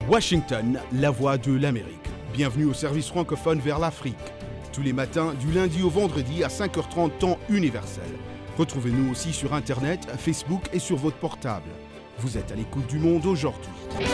Washington, la voix de l'Amérique. Bienvenue au service francophone vers l'Afrique. Tous les matins, du lundi au vendredi à 5h30 temps universel. Retrouvez-nous aussi sur Internet, Facebook et sur votre portable. Vous êtes à l'écoute du Monde aujourd'hui.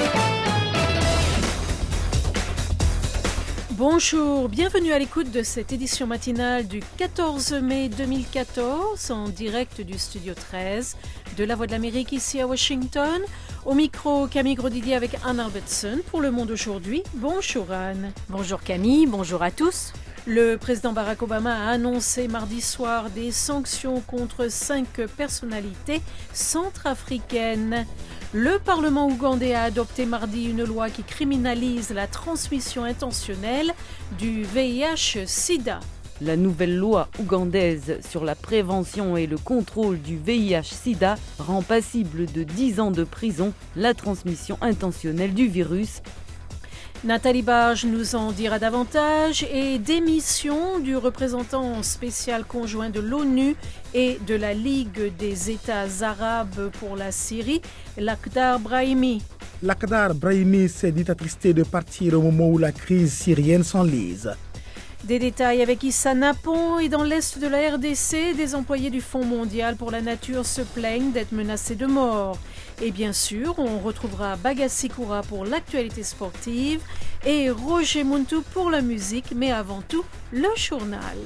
Bonjour, bienvenue à l'écoute de cette édition matinale du 14 mai 2014 en direct du Studio 13 de La Voix de l'Amérique ici à Washington. Au micro, Camille Grosdidier avec Anne Albertson pour Le Monde aujourd'hui. Bonjour Anne. Bonjour Camille, bonjour à tous. Le président Barack Obama a annoncé mardi soir des sanctions contre 5 personnalités centrafricaines. Le Parlement ougandais a adopté mardi une loi qui criminalise la transmission intentionnelle du VIH-Sida. La nouvelle loi ougandaise sur la prévention et le contrôle du VIH-Sida rend passible de 10 ans de prison la transmission intentionnelle du virus. Nathalie Barge nous en dira davantage et démission du représentant spécial conjoint de l'ONU et de la Ligue des États arabes pour la Syrie, Lakhdar Brahimi. Lakhdar Brahimi s'est dit attristé de partir au moment où la crise syrienne s'enlise. Des détails avec Issa Napon et dans l'est de la RDC, des employés du Fonds mondial pour la nature se plaignent d'être menacés de mort. Et bien sûr, on retrouvera Bagassi Koura pour l'actualité sportive et Roger Muntu pour la musique, mais avant tout, le journal.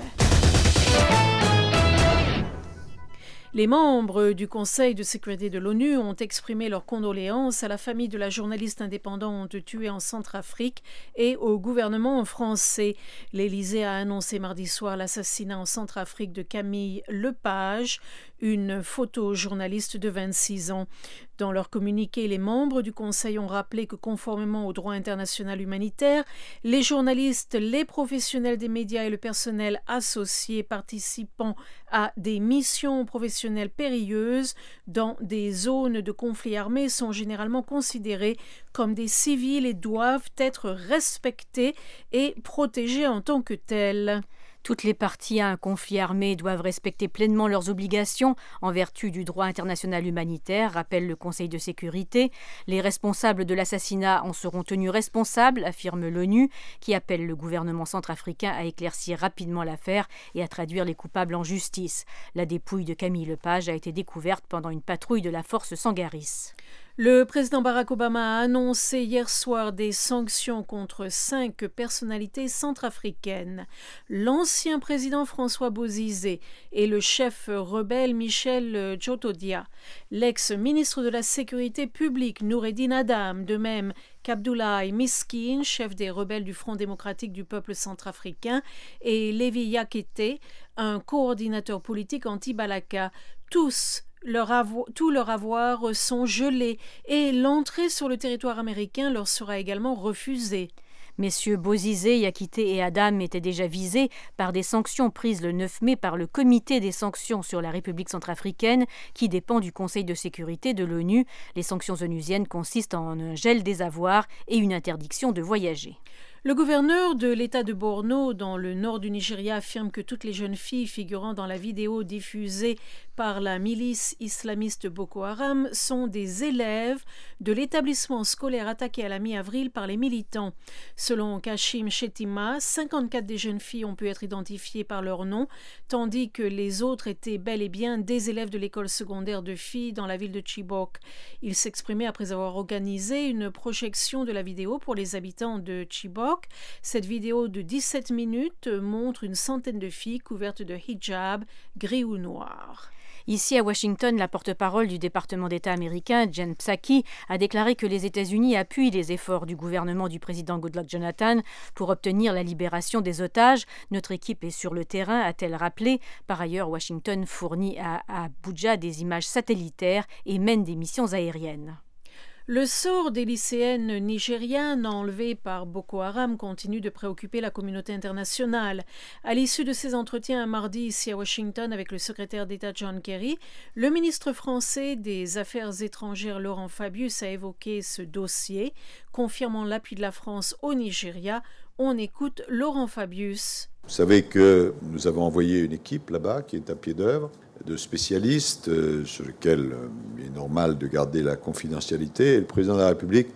Les membres du Conseil de sécurité de l'ONU ont exprimé leurs condoléances à la famille de la journaliste indépendante tuée en Centrafrique et au gouvernement français. L'Élysée a annoncé mardi soir l'assassinat en Centrafrique de Camille Lepage, une photojournaliste de 26 ans. Dans leur communiqué, les membres du Conseil ont rappelé que conformément au droit international humanitaire, les journalistes, les professionnels des médias et le personnel associé participant à des missions professionnelles périlleuses dans des zones de conflit armé sont généralement considérés comme des civils et doivent être respectés et protégés en tant que tels. Toutes les parties à un conflit armé doivent respecter pleinement leurs obligations en vertu du droit international humanitaire, rappelle le Conseil de sécurité. Les responsables de l'assassinat en seront tenus responsables, affirme l'ONU, qui appelle le gouvernement centrafricain à éclaircir rapidement l'affaire et à traduire les coupables en justice. La dépouille de Camille Lepage a été découverte pendant une patrouille de la force Sangaris. Le président Barack Obama a annoncé hier soir des sanctions contre 5 personnalités centrafricaines. L'ancien président François Bozizé et le chef rebelle Michel Djotodia, l'ex-ministre de la Sécurité publique Noureddin Adam, de même qu'Abdoulaye Miskin, chef des rebelles du Front démocratique du peuple centrafricain, et Lévi Yakete, un coordinateur politique anti-Balaka, tous tout leur avoir sont gelés et l'entrée sur le territoire américain leur sera également refusée. Messieurs Bozizé, Yakité et Adam étaient déjà visés par des sanctions prises le 9 mai par le Comité des sanctions sur la République centrafricaine qui dépend du Conseil de sécurité de l'ONU. Les sanctions onusiennes consistent en un gel des avoirs et une interdiction de voyager. Le gouverneur de l'État de Borno, dans le nord du Nigeria, affirme que toutes les jeunes filles figurant dans la vidéo diffusée par la milice islamiste Boko Haram sont des élèves de l'établissement scolaire attaqué à la mi-avril par les militants. Selon Kashim Shettima, 54 des jeunes filles ont pu être identifiées par leur nom, tandis que les autres étaient bel et bien des élèves de l'école secondaire de filles dans la ville de Chibok. Il s'exprimait après avoir organisé une projection de la vidéo pour les habitants de Chibok. Cette vidéo de 17 minutes montre une centaine de filles couvertes de hijab gris ou noir. Ici à Washington, la porte-parole du département d'État américain, Jen Psaki, a déclaré que les États-Unis appuient les efforts du gouvernement du président Goodluck Jonathan pour obtenir la libération des otages. Notre équipe est sur le terrain, a-t-elle rappelé. Par ailleurs, Washington fournit à Abuja des images satellitaires et mène des missions aériennes. Le sort des lycéennes nigérianes enlevées par Boko Haram continue de préoccuper la communauté internationale. À l'issue de ses entretiens un mardi ici à Washington avec le secrétaire d'État John Kerry, le ministre français des Affaires étrangères Laurent Fabius a évoqué ce dossier, confirmant l'appui de la France au Nigeria. On écoute Laurent Fabius. Vous savez que nous avons envoyé une équipe là-bas qui est à pied d'œuvre, de spécialistes sur lesquels il est normal de garder la confidentialité. Et le président de la République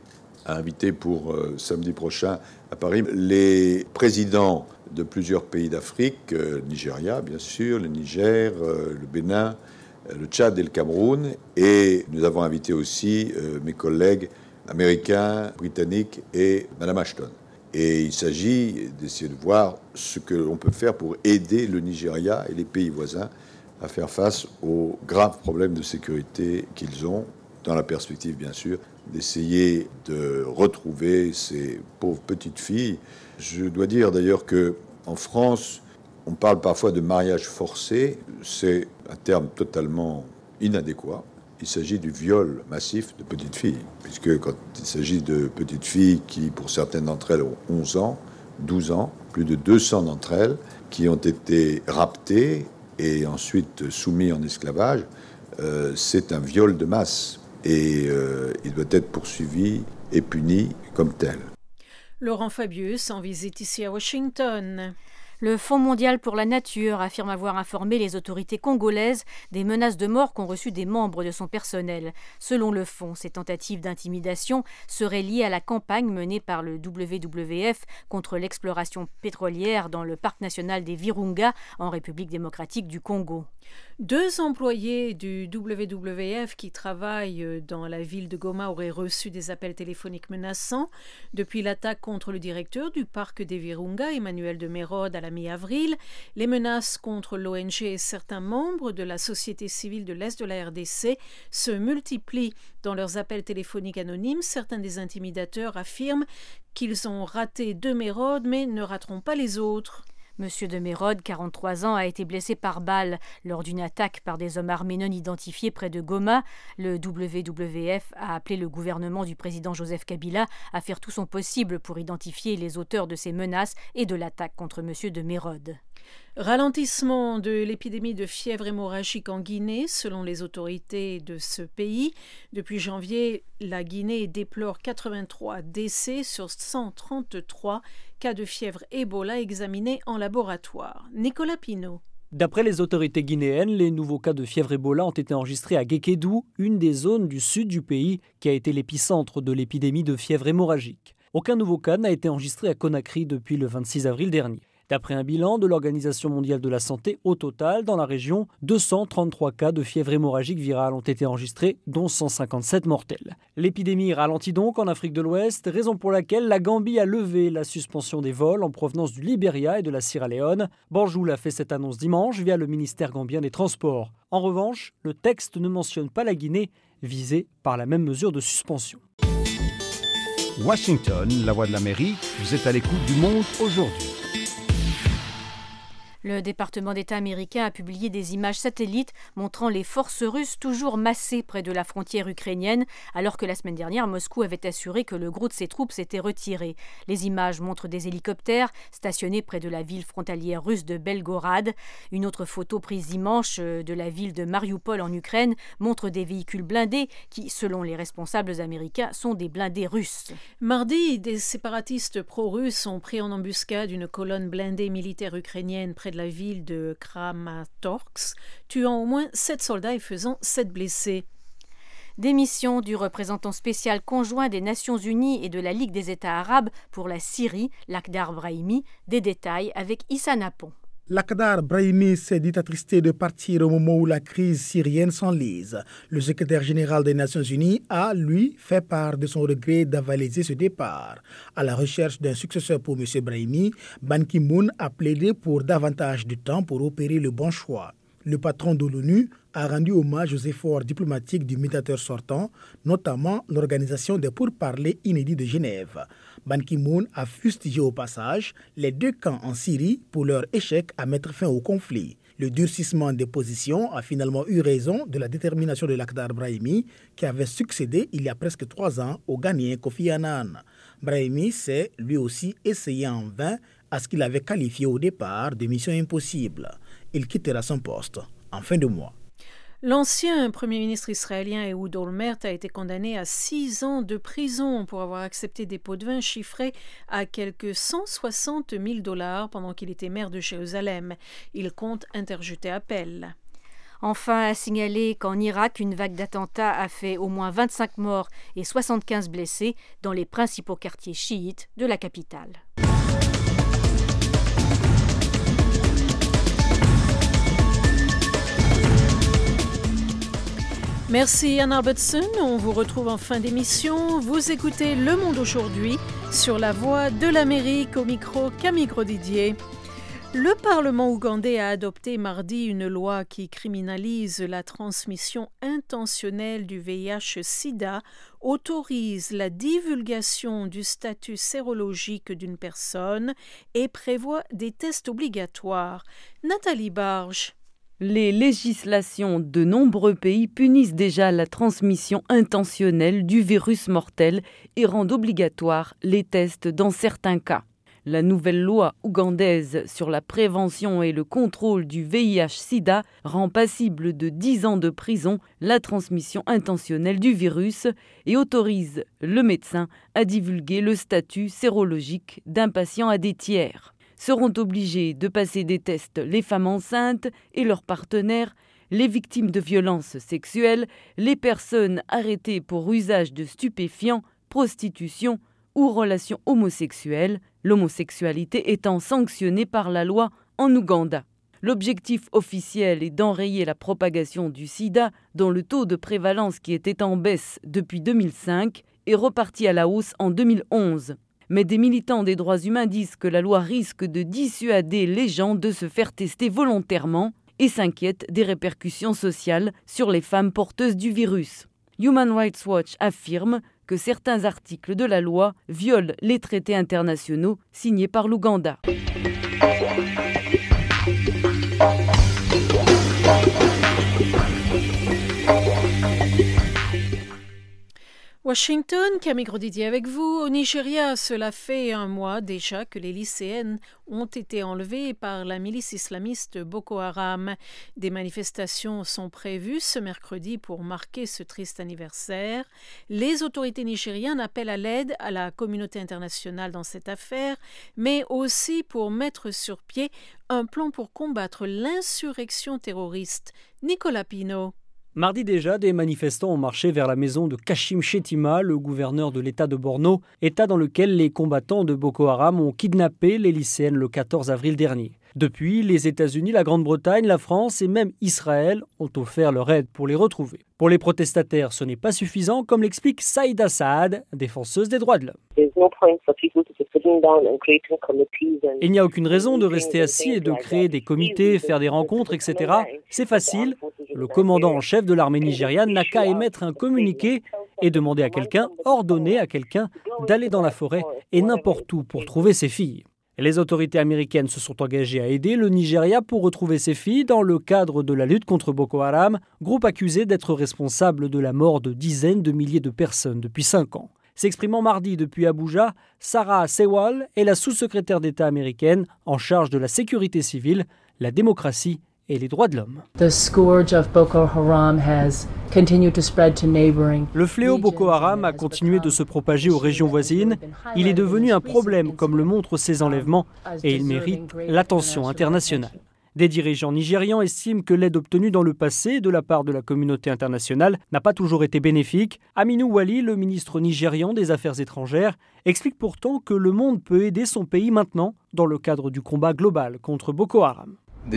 a invité pour samedi prochain à Paris les présidents de plusieurs pays d'Afrique, le Nigeria bien sûr, le Niger, le Bénin, le Tchad et le Cameroun. Et nous avons invité aussi mes collègues américains, britanniques et Mme Ashton. Et il s'agit d'essayer de voir ce que l'on peut faire pour aider le Nigeria et les pays voisins à faire face aux graves problèmes de sécurité qu'ils ont, dans la perspective, bien sûr, d'essayer de retrouver ces pauvres petites filles. Je dois dire d'ailleurs qu'en France, on parle parfois de mariage forcé. C'est un terme totalement inadéquat. Il s'agit du viol massif de petites filles, puisque quand il s'agit de petites filles qui, pour certaines d'entre elles, ont 11 ans, 12 ans, plus de 200 d'entre elles, qui ont été raptées et ensuite soumises en esclavage, c'est un viol de masse. Et il doit être poursuivi et puni comme tel. Laurent Fabius en visite ici à Washington. Le Fonds mondial pour la nature affirme avoir informé les autorités congolaises des menaces de mort qu'ont reçues des membres de son personnel. Selon le fonds, ces tentatives d'intimidation seraient liées à la campagne menée par le WWF contre l'exploration pétrolière dans le parc national des Virunga en République démocratique du Congo. 2 employés du WWF qui travaillent dans la ville de Goma auraient reçu des appels téléphoniques menaçants depuis l'attaque contre le directeur du parc des Virunga, Emmanuel de Mérode, à la mi-avril. Les menaces contre l'ONG et certains membres de la société civile de l'Est de la RDC se multiplient dans leurs appels téléphoniques anonymes. Certains des intimidateurs affirment qu'ils ont raté de Mérode mais ne rateront pas les autres. Monsieur de Mérode, 43 ans, a été blessé par balle lors d'une attaque par des hommes armés non identifiés près de Goma. Le WWF a appelé le gouvernement du président Joseph Kabila à faire tout son possible pour identifier les auteurs de ces menaces et de l'attaque contre monsieur de Mérode. Ralentissement de l'épidémie de fièvre hémorragique en Guinée, selon les autorités de ce pays. Depuis janvier, la Guinée déplore 83 décès sur 133 cas de fièvre Ebola examinés en laboratoire. Nicolas Pinault. D'après les autorités guinéennes, les nouveaux cas de fièvre Ebola ont été enregistrés à Guékédou, une des zones du sud du pays qui a été l'épicentre de l'épidémie de fièvre hémorragique. Aucun nouveau cas n'a été enregistré à Conakry depuis le 26 avril dernier. D'après un bilan de l'Organisation mondiale de la santé, au total, dans la région, 233 cas de fièvre hémorragique virale ont été enregistrés, dont 157 mortels. L'épidémie ralentit donc en Afrique de l'Ouest, raison pour laquelle la Gambie a levé la suspension des vols en provenance du Libéria et de la Sierra Leone. Banjul a fait cette annonce dimanche via le ministère gambien des Transports. En revanche, le texte ne mentionne pas la Guinée, visée par la même mesure de suspension. Washington, la voix de l'Amérique, vous êtes à l'écoute du Monde aujourd'hui. Le département d'État américain a publié des images satellites montrant les forces russes toujours massées près de la frontière ukrainienne, alors que la semaine dernière, Moscou avait assuré que le gros de ses troupes s'était retiré. Les images montrent des hélicoptères stationnés près de la ville frontalière russe de Belgorod. Une autre photo prise dimanche de la ville de Mariupol en Ukraine montre des véhicules blindés qui, selon les responsables américains, sont des blindés russes. Mardi, des séparatistes pro-russes ont pris en embuscade une colonne blindée militaire ukrainienne près de la ville de Kramatorsk, tuant au moins 7 soldats et faisant 7 blessés. Démission du représentant spécial conjoint des Nations Unies et de la Ligue des États arabes pour la Syrie, Lakhdar Brahimi. Des détails avec Issa Napon. Lakhdar Brahimi s'est dit attristé de partir au moment où la crise syrienne s'enlise. Le secrétaire général des Nations Unies a, lui, fait part de son regret d'avaliser ce départ. À la recherche d'un successeur pour M. Brahimi, Ban Ki-moon a plaidé pour davantage de temps pour opérer le bon choix. Le patron de l'ONU a rendu hommage aux efforts diplomatiques du médiateur sortant, notamment l'organisation des pourparlers inédits de Genève. Ban Ki-moon a fustigé au passage les 2 camps en Syrie pour leur échec à mettre fin au conflit. Le durcissement des positions a finalement eu raison de la détermination de Lakhdar Brahimi, qui avait succédé il y a presque 3 ans au Ghanéen Kofi Annan. Brahimi s'est lui aussi essayé en vain à ce qu'il avait qualifié au départ de mission impossible. Il quittera son poste en fin de mois. L'ancien Premier ministre israélien Ehud Olmert a été condamné à 6 ans de prison pour avoir accepté des pots de vin chiffrés à quelque 160 000 $ pendant qu'il était maire de Jérusalem. Il compte interjeter appel. Enfin, à signaler qu'en Irak, une vague d'attentats a fait au moins 25 morts et 75 blessés dans les principaux quartiers chiites de la capitale. Merci Anne Albertson, on vous retrouve en fin d'émission. Vous écoutez Le Monde aujourd'hui sur la Voix de l'Amérique, au micro Camille Grosdidier. Le Parlement ougandais a adopté mardi une loi qui criminalise la transmission intentionnelle du VIH-Sida, autorise la divulgation du statut sérologique d'une personne et prévoit des tests obligatoires. Nathalie Barge. Les législations de nombreux pays punissent déjà la transmission intentionnelle du virus mortel et rendent obligatoires les tests dans certains cas. La nouvelle loi ougandaise sur la prévention et le contrôle du VIH-Sida rend passible de 10 ans de prison la transmission intentionnelle du virus et autorise le médecin à divulguer le statut sérologique d'un patient à des tiers. Seront obligés de passer des tests les femmes enceintes et leurs partenaires, les victimes de violences sexuelles, les personnes arrêtées pour usage de stupéfiants, prostitution ou relations homosexuelles, l'homosexualité étant sanctionnée par la loi en Ouganda. L'objectif officiel est d'enrayer la propagation du sida, dont le taux de prévalence qui était en baisse depuis 2005 est reparti à la hausse en 2011. Mais des militants des droits humains disent que la loi risque de dissuader les gens de se faire tester volontairement et s'inquiètent des répercussions sociales sur les femmes porteuses du virus. Human Rights Watch affirme que certains articles de la loi violent les traités internationaux signés par l'Ouganda. Washington, Camille Grosdidier avec vous. Au Nigeria, cela fait un mois déjà que les lycéennes ont été enlevées par la milice islamiste Boko Haram. Des manifestations sont prévues ce mercredi pour marquer ce triste anniversaire. Les autorités nigériennes appellent à l'aide à la communauté internationale dans cette affaire, mais aussi pour mettre sur pied un plan pour combattre l'insurrection terroriste. Nicolas Pinault. Mardi déjà, des manifestants ont marché vers la maison de Kashim Shettima, le gouverneur de l'État de Borno, État dans lequel les combattants de Boko Haram ont kidnappé les lycéennes le 14 avril dernier. Depuis, les États-Unis, la Grande-Bretagne, la France et même Israël ont offert leur aide pour les retrouver. Pour les protestataires, ce n'est pas suffisant, comme l'explique Saïda Saad, défenseuse des droits de l'homme. Il n'y a aucune raison de rester assis et de créer des comités, faire des rencontres, etc. C'est facile. Le commandant en chef de l'armée nigériane n'a qu'à émettre un communiqué et demander à quelqu'un, ordonner à quelqu'un d'aller dans la forêt et n'importe où pour trouver ses filles. Les autorités américaines se sont engagées à aider le Nigeria pour retrouver ses filles dans le cadre de la lutte contre Boko Haram, groupe accusé d'être responsable de la mort de dizaines de milliers de personnes depuis 5 ans. S'exprimant mardi depuis Abuja, Sarah Sewall est la sous-secrétaire d'État américaine en charge de la sécurité civile, la démocratie et les droits de l'homme. Le fléau Boko Haram a continué de se propager aux régions voisines. Il est devenu un problème, comme le montrent ces enlèvements, et il mérite l'attention internationale. Des dirigeants nigérians estiment que l'aide obtenue dans le passé de la part de la communauté internationale n'a pas toujours été bénéfique. Aminou Wali, le ministre nigérian des Affaires étrangères, explique pourtant que le monde peut aider son pays maintenant dans le cadre du combat global contre Boko Haram.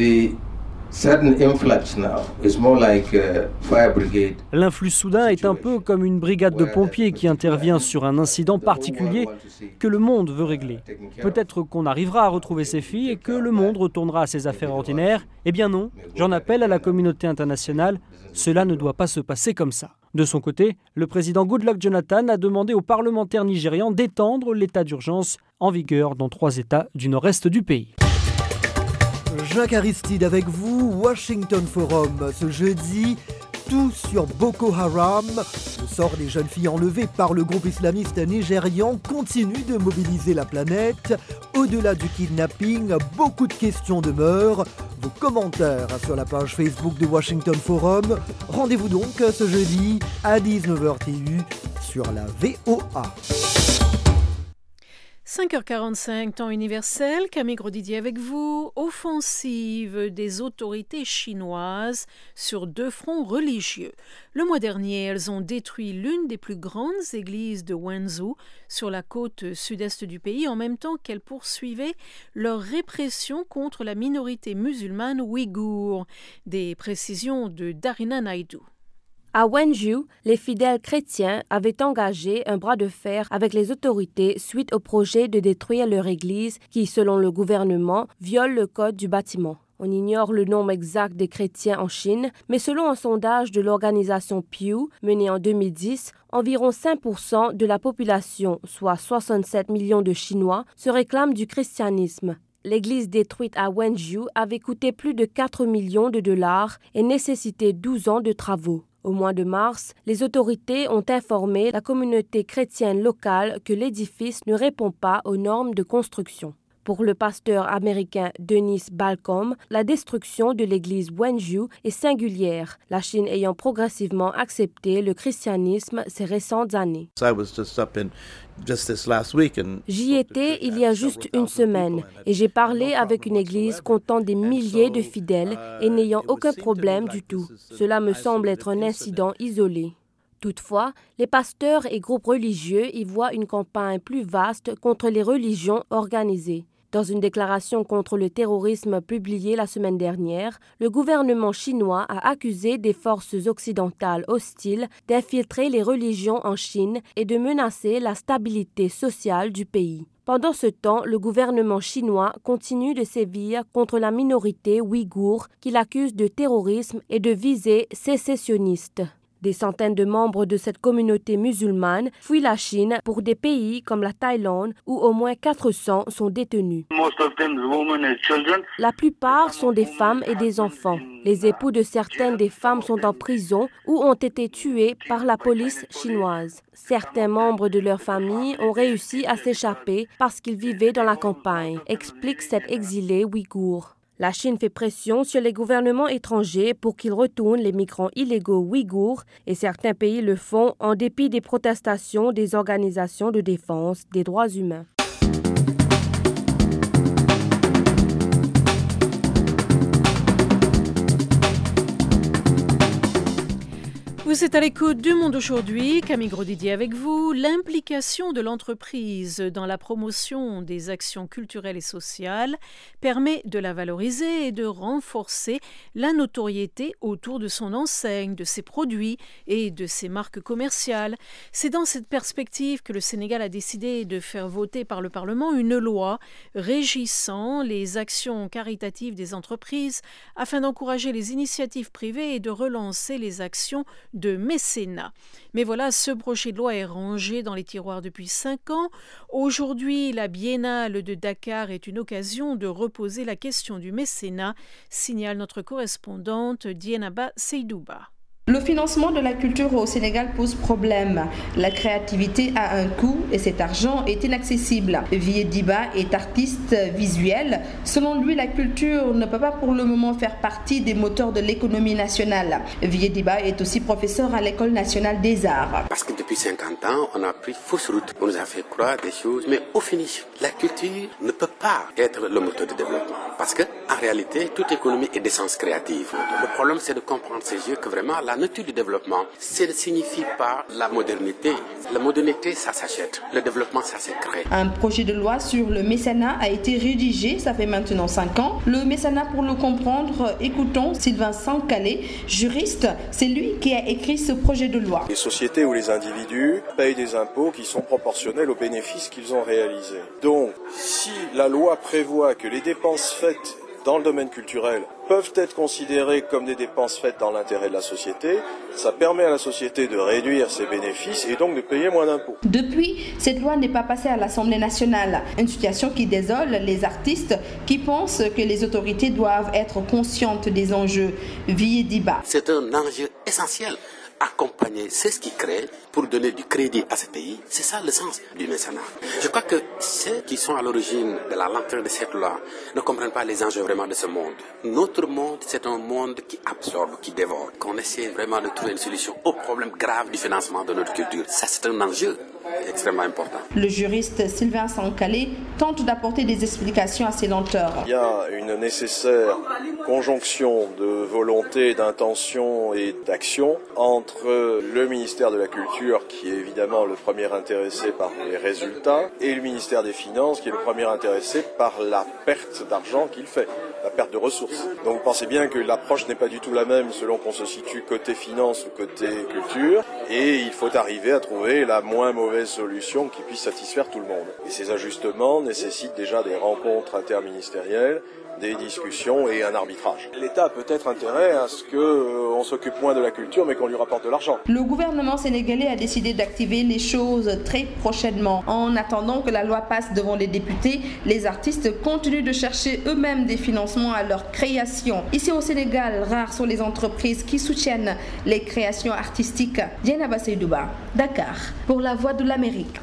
L'influx soudain est un peu comme une brigade de pompiers qui intervient sur un incident particulier que le monde veut régler. Peut-être qu'on arrivera à retrouver ses filles et que le monde retournera à ses affaires ordinaires. Eh bien non, j'en appelle à la communauté internationale, cela ne doit pas se passer comme ça. De son côté, le président Goodluck Jonathan a demandé aux parlementaires nigérians d'étendre l'état d'urgence en vigueur dans 3 États du nord-est du pays. Jacques Aristide avec vous, Washington Forum. Ce jeudi, tout sur Boko Haram. Le sort des jeunes filles enlevées par le groupe islamiste nigérian continue de mobiliser la planète. Au-delà du kidnapping, beaucoup de questions demeurent. Vos commentaires sur la page Facebook de Washington Forum. Rendez-vous donc ce jeudi à 19h TU sur la VOA. 5h45, temps universel, Camille Grosdidier avec vous. Offensive des autorités chinoises sur 2 fronts religieux. Le mois dernier, elles ont détruit l'une des plus grandes églises de Wenzhou sur la côte sud-est du pays, en même temps qu'elles poursuivaient leur répression contre la minorité musulmane ouïghour. Des précisions de Darina Naidoo. À Wenzhou, les fidèles chrétiens avaient engagé un bras de fer avec les autorités suite au projet de détruire leur église qui, selon le gouvernement, viole le code du bâtiment. On ignore le nombre exact des chrétiens en Chine, mais selon un sondage de l'organisation Pew mené en 2010, environ 5% de la population, soit 67 millions de Chinois, se réclament du christianisme. L'église détruite à Wenzhou avait coûté plus de 4 millions de dollars et nécessité 12 ans de travaux. Au mois de mars, les autorités ont informé la communauté chrétienne locale que l'édifice ne répond pas aux normes de construction. Pour le pasteur américain Dennis Balcom, la destruction de l'église Wenzhou est singulière, la Chine ayant progressivement accepté le christianisme ces récentes années. J'y étais il y a juste une semaine et j'ai parlé avec une église comptant des milliers de fidèles et n'ayant aucun problème du tout. Cela me semble être un incident isolé. Toutefois, les pasteurs et groupes religieux y voient une campagne plus vaste contre les religions organisées. Dans une déclaration contre le terrorisme publiée la semaine dernière, le gouvernement chinois a accusé des forces occidentales hostiles d'infiltrer les religions en Chine et de menacer la stabilité sociale du pays. Pendant ce temps, le gouvernement chinois continue de sévir contre la minorité ouïghour qu'il accuse de terrorisme et de visées sécessionnistes. Des centaines de membres de cette communauté musulmane fuient la Chine pour des pays comme la Thaïlande où au moins 400 sont détenus. La plupart sont des femmes et des enfants. Les époux de certaines des femmes sont en prison ou ont été tués par la police chinoise. Certains membres de leur famille ont réussi à s'échapper parce qu'ils vivaient dans la campagne, explique cet exilé ouïghour. La Chine fait pression sur les gouvernements étrangers pour qu'ils retournent les migrants illégaux ouïghours et certains pays le font en dépit des protestations des organisations de défense des droits humains. Vous êtes à l'écoute du Monde aujourd'hui, Camille Grosdidier avec vous. L'implication de l'entreprise dans la promotion des actions culturelles et sociales permet de la valoriser et de renforcer la notoriété autour de son enseigne, de ses produits et de ses marques commerciales. C'est dans cette perspective que le Sénégal a décidé de faire voter par le Parlement une loi régissant les actions caritatives des entreprises afin d'encourager les initiatives privées et de relancer les actions de mécénat. Mais voilà, ce projet de loi est rangé dans les tiroirs depuis 5 ans. Aujourd'hui, la Biennale de Dakar est une occasion de reposer la question du mécénat, signale notre correspondante Dienaba Seydouba. Le financement de la culture au Sénégal pose problème. La créativité a un coût et cet argent est inaccessible. Vieux Diba est artiste visuel. Selon lui, la culture ne peut pas pour le moment faire partie des moteurs de l'économie nationale. Vieux Diba est aussi professeur à l'École nationale des arts. Parce que depuis 50 ans, on a pris fausse route. On nous a fait croire des choses, mais au finish, la culture ne peut pas être le moteur de développement. Parce que, en réalité, toute économie est d'essence créative. Le problème, c'est de comprendre ces jeux que vraiment la nature du développement, ça ne signifie pas la modernité. La modernité, ça s'achète. Le développement, ça se crée. Un projet de loi sur le mécénat a été rédigé, ça fait maintenant 5 ans. Le mécénat, pour le comprendre, écoutons Sylvain Sankale, juriste. C'est lui qui a écrit ce projet de loi. Les sociétés ou les individus payent des impôts qui sont proportionnels aux bénéfices qu'ils ont réalisés. Donc, si la loi prévoit que les dépenses faites dans le domaine culturel peuvent être considérées comme des dépenses faites dans l'intérêt de la société, ça permet à la société de réduire ses bénéfices et donc de payer moins d'impôts. Depuis, cette loi n'est pas passée à l'Assemblée nationale. Une situation qui désole les artistes qui pensent que les autorités doivent être conscientes des enjeux. Vieux Diba. C'est un enjeu essentiel. Accompagner, c'est ce qui crée pour donner du crédit à ce pays. C'est ça le sens du mécénat. Je crois que ceux qui sont à l'origine de la lenteur de cette loi ne comprennent pas les enjeux vraiment de ce monde. Notre monde, c'est un monde qui absorbe, qui dévore. Qu'on essaie vraiment de trouver une solution au problème grave du financement de notre culture. Ça, c'est un enjeu. extrêmement important. Le juriste Sylvain Sankale tente d'apporter des explications à ces lenteurs. Il y a une nécessaire conjonction de volonté, d'intention et d'action entre le ministère de la Culture, qui est évidemment le premier intéressé par les résultats, et le ministère des Finances, qui est le premier intéressé par la perte d'argent qu'il fait, la perte de ressources. Donc vous pensez bien que l'approche n'est pas du tout la même selon qu'on se situe côté finance ou côté culture, et il faut arriver à trouver la moins mauvaise solution qui puisse satisfaire tout le monde. Et ces ajustements nécessitent déjà des rencontres interministérielles, des discussions et un arbitrage. L'État a peut-être intérêt à ce qu'on s'occupe moins de la culture mais qu'on lui rapporte de l'argent. Le gouvernement sénégalais a décidé d'activer les choses très prochainement. En attendant que la loi passe devant les députés, les artistes continuent de chercher eux-mêmes des financements à leur création. Ici au Sénégal, rares sont les entreprises qui soutiennent les créations artistiques. Diana Basseydouba, Dakar, pour la Voix de l'Amérique.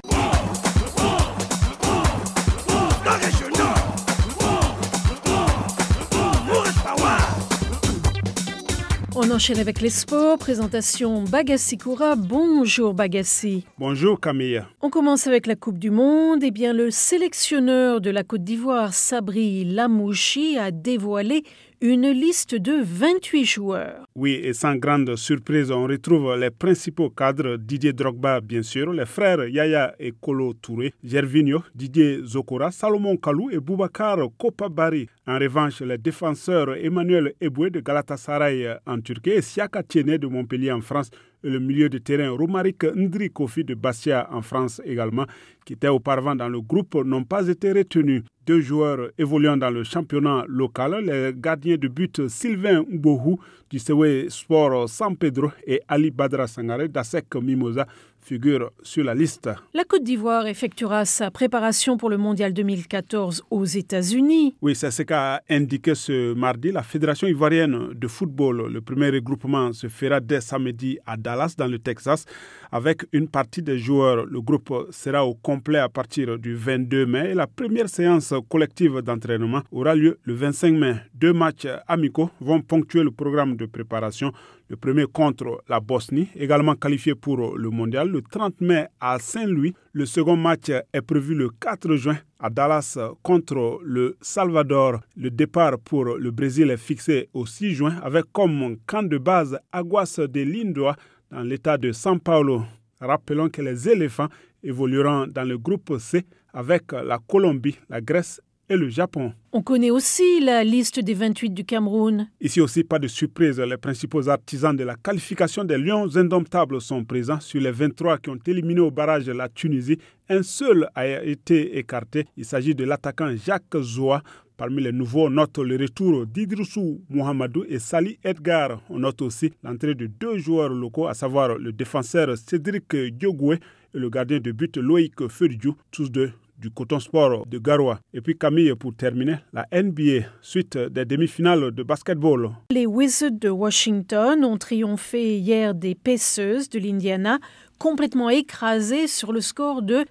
On enchaîne avec les sports. Présentation Bagassi Koura. Bonjour Bagassi. Bonjour Camille. On commence avec la Coupe du Monde. Eh bien, le sélectionneur de la Côte d'Ivoire, Sabri Lamouchi, a dévoilé une liste de 28 joueurs. Oui, et sans grande surprise, on retrouve les principaux cadres, Didier Drogba bien sûr, les frères Yaya et Kolo Touré, Gervinho, Didier Zokora, Salomon Kalou et Boubacar Kopabari. En revanche, les défenseurs Emmanuel Eboué de Galatasaray en Turquie et Siaka Tiene de Montpellier en France et le milieu de terrain Romaric Ndri Kofi de Bastia en France également, qui étaient auparavant dans le groupe, n'ont pas été retenus. 2 joueurs évoluant dans le championnat local, les gardiens de but Sylvain Mbohou du Sewe Sport San Pedro et Ali Badra Sangare d'Asec Mimosa figurent sur la liste. La Côte d'Ivoire effectuera sa préparation pour le Mondial 2014 aux États-Unis. Oui, c'est ce qu'a indiqué ce mardi la Fédération ivoirienne de football. Le premier regroupement se fera dès samedi à Dallas, dans le Texas, avec une partie des joueurs. Le groupe sera au complet à partir du 22 mai et la première séance collective d'entraînement aura lieu le 25 mai. 2 matchs amicaux vont ponctuer le programme de préparation. Le premier contre la Bosnie, également qualifié pour le mondial, le 30 mai à Saint-Louis. Le second match est prévu le 4 juin à Dallas contre le Salvador. Le départ pour le Brésil est fixé au 6 juin avec comme camp de base Aguas de Lindoa dans l'état de São Paulo. Rappelons que les éléphants évolueront dans le groupe C avec la Colombie, la Grèce et le Japon. On connaît aussi la liste des 28 du Cameroun. Ici aussi, pas de surprise. Les principaux artisans de la qualification des Lions indomptables sont présents. Sur les 23 qui ont éliminé au barrage la Tunisie, un seul a été écarté. Il s'agit de l'attaquant Jacques Zoua. Parmi les nouveaux, on note le retour d'Idrissou Mohamedou et Sali Edgar. On note aussi l'entrée de 2 joueurs locaux, à savoir le défenseur Cédric Diogoué et le gardien de but Loïc Ferdjou, tous deux du Coton Sport de Garoua. Et puis Camille, pour terminer, la NBA, suite des demi-finales de basketball. Les Wizards de Washington ont triomphé hier des Pacers de l'Indiana, complètement écrasés sur le score de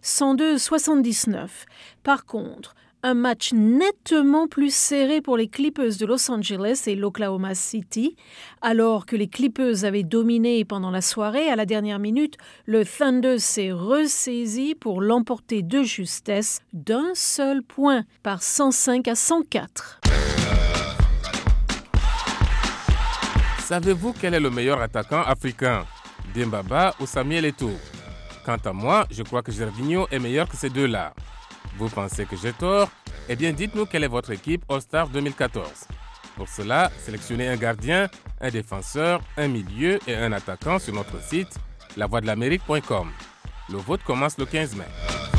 102-79. Par contre, un match nettement plus serré pour les Clippers de Los Angeles et l'Oklahoma City. Alors que les Clippers avaient dominé pendant la soirée, à la dernière minute, le Thunder s'est ressaisi pour l'emporter de justesse d'un seul point, par 105-104. Savez-vous quel est le meilleur attaquant africain, Dembaba ou Samuel Eto'o? Quant à moi, je crois que Gervinho est meilleur que ces deux-là. Vous pensez que j'ai tort? Eh bien, dites-nous quelle est votre équipe All-Star 2014. Pour cela, sélectionnez un gardien, un défenseur, un milieu et un attaquant sur notre site lavoixdelamérique.com. Le vote commence le 15 mai.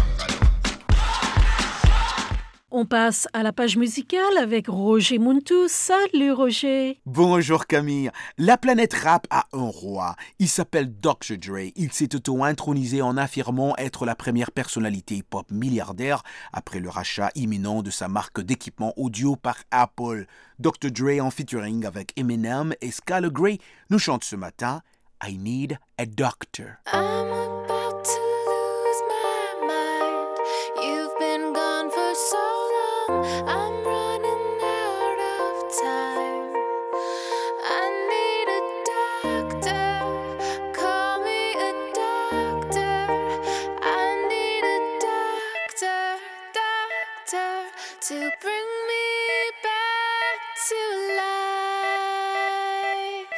On passe à la page musicale avec Roger Muntu. Salut Roger. Bonjour Camille. La planète rap a un roi. Il s'appelle Dr. Dre. Il s'est auto-intronisé en affirmant être la première personnalité hip-hop milliardaire après le rachat imminent de sa marque d'équipement audio par Apple. Dr. Dre en featuring avec Eminem et Skylar Grey nous chante ce matin I Need a Doctor. I'm about to lose my mind. You've been gone for so long. I'm running out of time. I need a doctor. Call me a doctor. I to bring me back to life.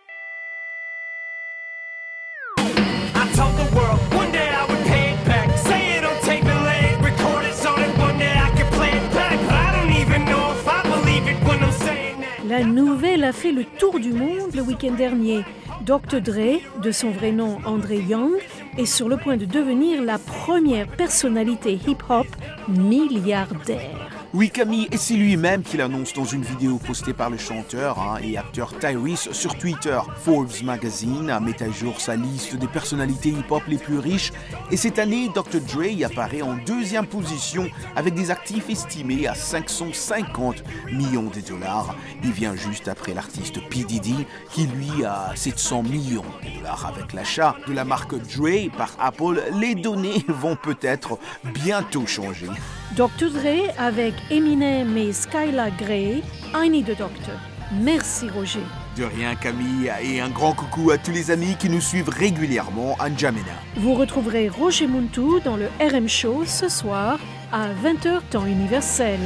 I told the world one day I would pay it back. Say it on tape and let it record it so that one day I could play it back. But I don't even know if I believe it when I'm saying that. La nouvelle a fait le tour du monde le week-end dernier. Dr. Dre, de son vrai nom André Young, est sur le point de devenir la première personnalité hip-hop milliardaire. Oui, Camille, et c'est lui-même qui l'annonce dans une vidéo postée par le chanteur et acteur Tyrese sur Twitter. Forbes Magazine met à jour sa liste des personnalités hip-hop les plus riches et cette année, Dr. Dre apparaît en deuxième position avec des actifs estimés à 550 millions de dollars. Il vient juste après l'artiste P. Diddy qui lui a 700 millions de dollars. Avec l'achat de la marque Dre par Apple, les données vont peut-être bientôt changer. Dr. Dre avec Eminem et Skylar Grey, I Need a Doctor. Merci Roger. De rien Camille, et un grand coucou à tous les amis qui nous suivent régulièrement à N'Djamena. Vous retrouverez Roger Muntu dans le RM Show ce soir à 20h temps universel.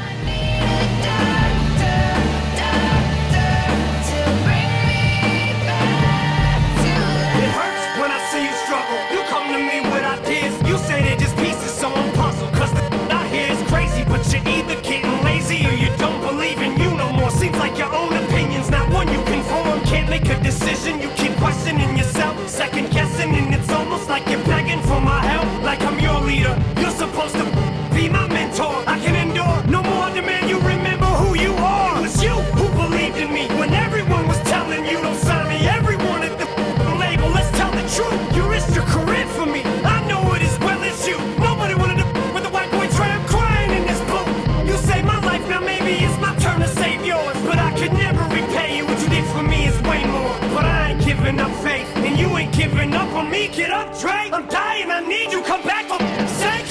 Make a decision, you keep questioning yourself, second guessing, and it's almost like you're begging for my help. Like I'm your leader, you're supposed to be my mentor. I can endure no more demand you remember who you are. It was you who believed in me when everyone was telling you don't sign me. Everyone at the label, let's tell the truth. You risked your career for me, I know it as well as you. Nobody wanted to with the white boy tramp crying in this boat. You saved my life, now maybe it's my turn to save yours. But I could never repay you, what you did for me is way more. But I ain't giving up faith, and you ain't giving up on me. Get up, Dre, I'm dying, I need you, come back for sake.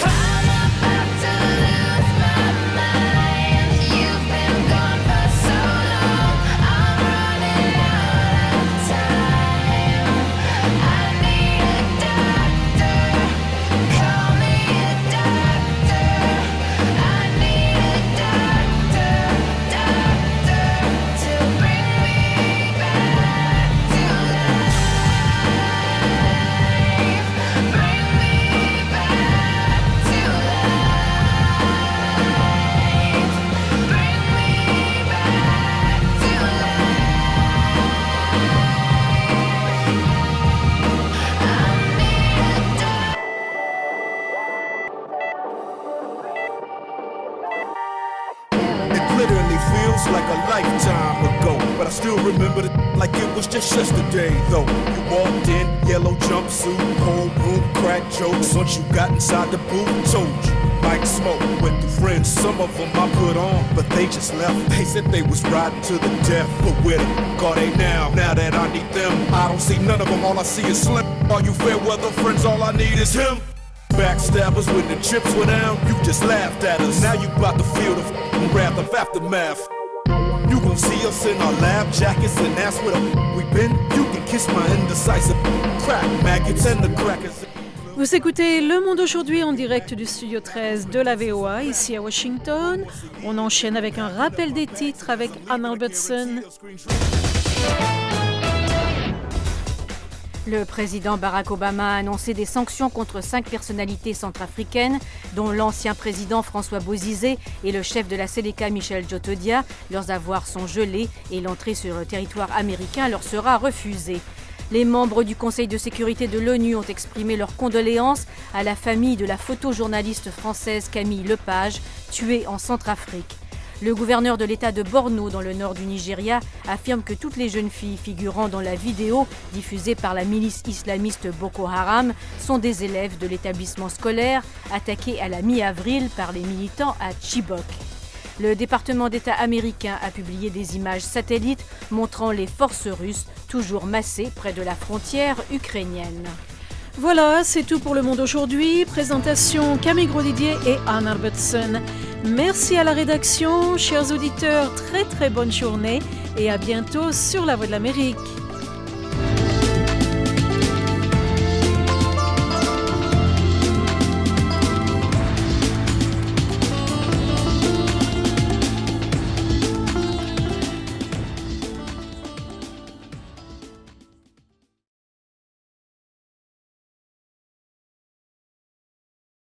Like a lifetime ago, but I still remember it like it was just yesterday though. You walked in, yellow jumpsuit, homeroom crack jokes. Once you got inside the booth, told you Mike Smoke with the friends. Some of them I put on, but they just left. They said they was riding to the death, but where the f*** are they now? Now that I need them, I don't see none of them. All I see is Slim. Are you fair weather friends? All I need is him. Backstabbers when the chips were down, you just laughed at us. Now you about to feel the f***ing wrath of aftermath. You gon' see us in our lab jackets and that's where the we been. You can kiss my indecisive crack maggots and the crackers. Vous écoutez Le Monde Aujourd'hui en direct du Studio 13 de la VOA, ici à Washington. On enchaîne avec un rappel des titres avec Ann Albertson. Le président Barack Obama a annoncé des sanctions contre 5 personnalités centrafricaines, dont l'ancien président François Bozizé et le chef de la Séléka Michel Djotodia. Leurs avoirs sont gelés et l'entrée sur le territoire américain leur sera refusée. Les membres du Conseil de sécurité de l'ONU ont exprimé leurs condoléances à la famille de la photojournaliste française Camille Lepage, tuée en Centrafrique. Le gouverneur de l'État de Borno, dans le nord du Nigeria, affirme que toutes les jeunes filles figurant dans la vidéo diffusée par la milice islamiste Boko Haram sont des élèves de l'établissement scolaire attaqué à la mi-avril par les militants à Chibok. Le département d'État américain a publié des images satellites montrant les forces russes toujours massées près de la frontière ukrainienne. Voilà, c'est tout pour Le Monde Aujourd'hui. Présentation Camille Grosdidier et Ann Albertson. Merci à la rédaction, chers auditeurs, très bonne journée et à bientôt sur La Voix de l'Amérique.